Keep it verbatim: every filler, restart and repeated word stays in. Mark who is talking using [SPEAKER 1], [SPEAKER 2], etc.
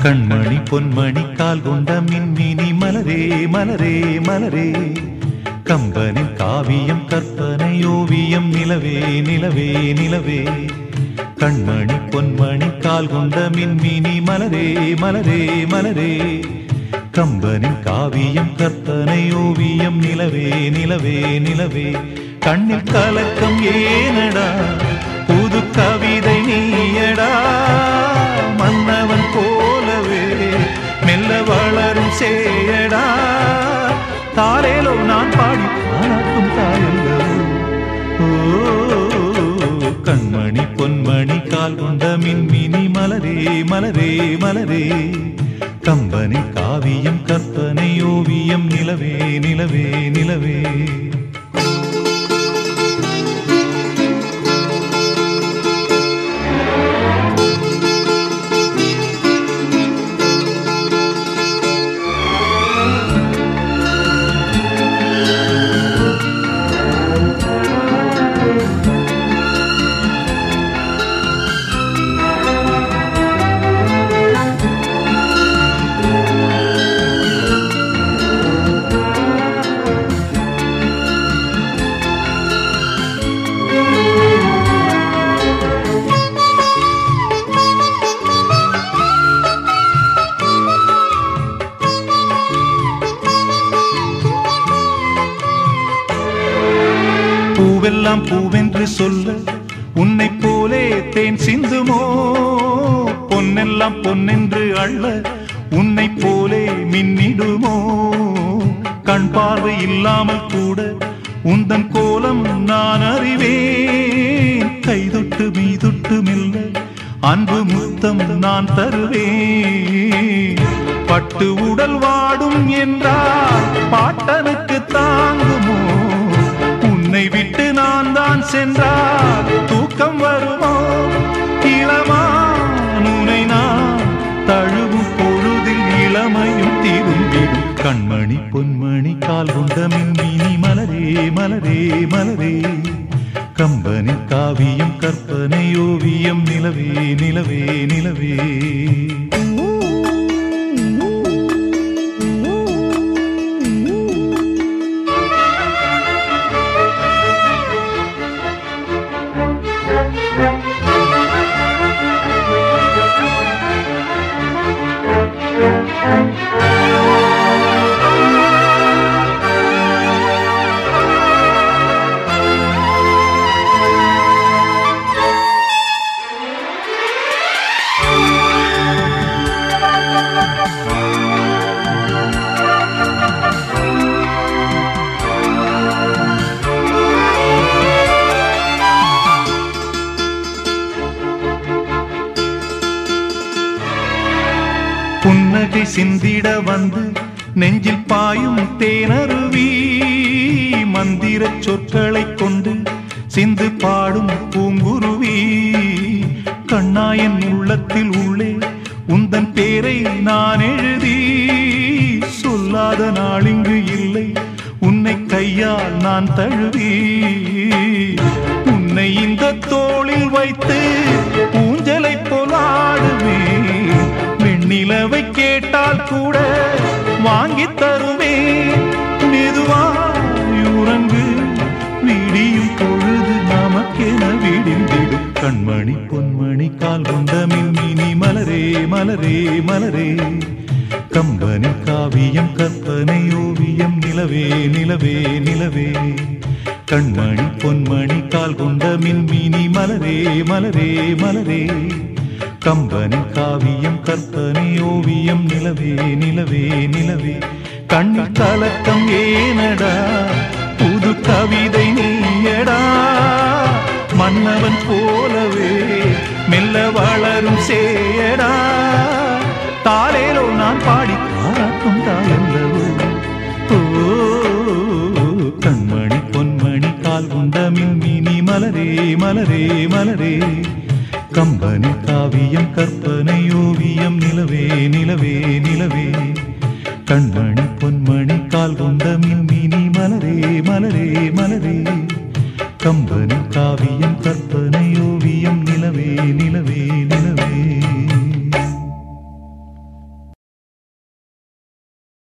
[SPEAKER 1] கண்மணி பொன்மணி கால் கொண்ட மின்மினி மலரே மலரே மலரே கம்பனின் காவியம் கற்பனை ஓவியம் நிலவே நிலவே நிலவே கண்மணி பொன்மணி கால் கொண்ட மின்மினி மலரே மலரே மலரே கம்பனின் காவியம் கற்பனை ஓவியம் நிலவே நிலவே நிலவே கண்ணில் கலக்கம் ஏனடா புது கவிதை நீயடா மன்னவன் போலவே மெல்ல வளரும் சேயடா தாரேலோ நான் பாடி பாராட்டும் தாயல்லோ ஓ கண்மணி பொன்மணி கால் கொண்ட மின்மினி மலரே மலரே மலரே கம்பனி காவியம் கற்பனை ஓவியம் நிலவே நிலவே நிலவே பூவெல்லாம் பூவென்று சொல்ல உன்னை போலே தேன் சிந்துமோ பொன்னெல்லாம் பொன்னென்று அள்ள உன்னை போலே மின்னிடுமோ கண் பார்வை இல்லாமல் கூட உந்தன் கோலம் நான் அறிவேன் கைதொட்டு மீதொட்டு மெல்ல அன்பு முத்தம் நான் தருவேன் பட்டு உடல் வாடும் என்றால் பாட்டனுக்கு தாங்குமோ உன்னை விட்டு நான் தான் சென்றால் தூக்கம் வருமோ இளமானுனை நான் தழுவும் பொழுதில் இளமையும் திரும்பிடும் கண்மணி பொன்மணி கால் கொண்ட மின்மினி மலரே மலரே மலரே கம்பனி காவியம் கற்பனை ஓவியம் நிலவே நிலவே நிலவே புன்னகை சிந்திட வந்து நெஞ்சில் பாயும் தேனருவி மந்திர சொற்களை கொண்டு சிந்து பாடும் பூங்குருவி கண்ணாயன் உள்ளத்தில் உள்ளே உந்தன் பேரை நான் எழுதி சொல்லாத நாளிங்கு இல்லை உன்னை கையால் நான் தழுவி உன்னை இந்த தோளில் வைத்து ஊஞ்சலை போலாடுவேன் நிலவை கேட்டால் கூட வாங்கி தருவேன் மெதுவாயுறங்கு விடியும் பொழுது நமக்கென விடிந்திடும் கண்மணி பொன்மணி கால் கொண்ட மின்மினி மலரே மலரே மலரே கம்பனி காவியம் கற்பனை ஓவியம் நிலவே நிலவே நிலவே கண்மணி பொன்மணி கால் கொண்ட மின்மினி மலரே மலரே மலரே கம்பனி காவியம் கற்பனை ஓவியம் நிலவே நிலவே நிலவே கண்ணில் கலக்கம் ஏனடா புது கவிதை நீயடா மன்னவன் போலவே மெல்ல வளரும் சேயடா தாரேலோ நான் பாடி பாராட்டும் தாயல்லவோ ஓ கண்மணி பொன்மணி கால் கொண்ட மின்மினி மலரே மலரே மலரே கம்பனி காவியம் கற்பனை ஓவியம் நிலவே நிலவே நிலவே கண்மணி பொன்மணி கால் கொண்ட மின்மினி மலரே மலரே மலரே கம்பனி காவியம் கற்பனை ஓவியம் நிலவே நிலவே